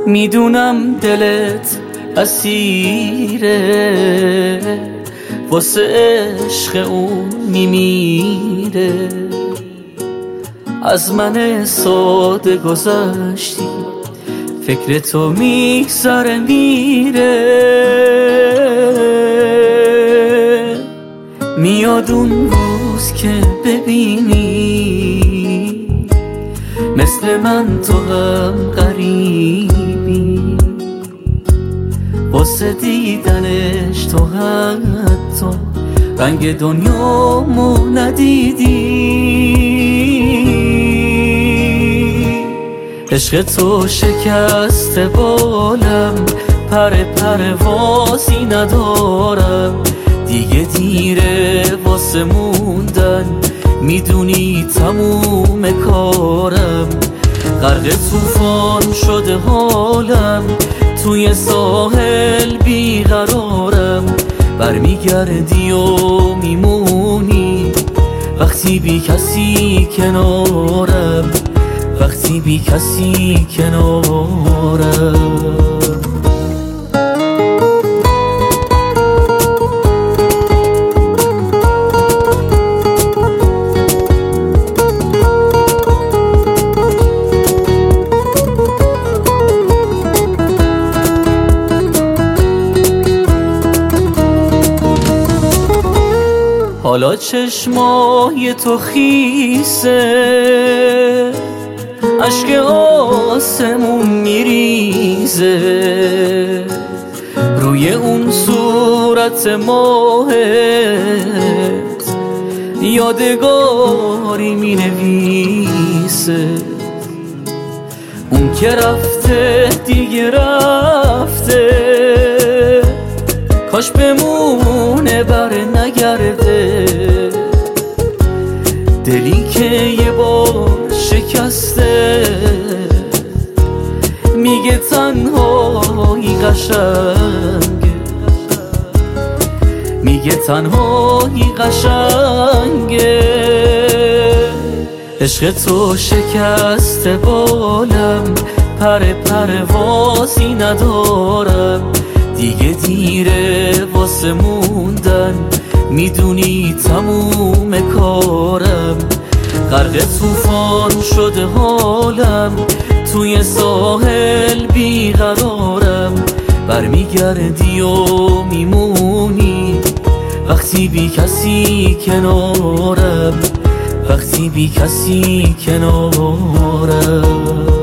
میدونم دلت اسیره واسه عشق اون میمیره. از من ساده گذشتی فکر تو میگذره میره. میاد اون روز که ببینی مثل من تو هم غریبی، واسه دیدنش تو حتی رنگ دنیامو ندیدی. عشق تو شکست بالم، پروازی ندارم دیگه، دیره واسه موندن، میدونی تموم کارم. غرق طوفان شده حالم، توی ساحل بیقرارم. برمیگردی و میمونی وقتی بی کسی کنارم، وقتی بی کسی کنارم. حالا چشمای تو خیسه، اشک آسمون میریزه، روی اون صورت ماهت یادگاری مینویسه. اون که رفته دیگه رفته، کاش بمونه بر نگرده. دلی که یه بار شکسته، میگه تنهایی قشنگه، میگه تنهایی قشنگه. عشق تو شکست بالم، پروازی ندارم دیگه، دیره واسه موندن، میدونی تموم کارم. غرق طوفان شده حالم، توی ساحل بیقرارم. برمیگردی و میمونی وقتی بی کسی کنارم، وقتی بی کسی کنارم.